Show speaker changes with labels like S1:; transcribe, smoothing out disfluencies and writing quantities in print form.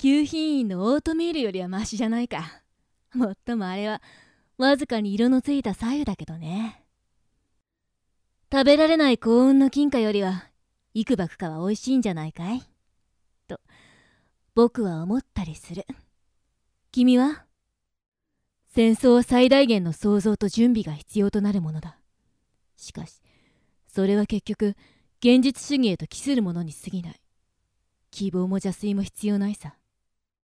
S1: 吸品員のオートミールよりはマシじゃないか。もっともあれはわずかに色のついた白湯だけどね。食べられない幸運の金貨よりはいくばくかは美味しいんじゃないかいと僕は思ったりする。君は？戦争は最大限の想像と準備が必要となるものだ。しかしそれは結局現実主義へと帰するものに過ぎない。希望も邪推も必要ないさ。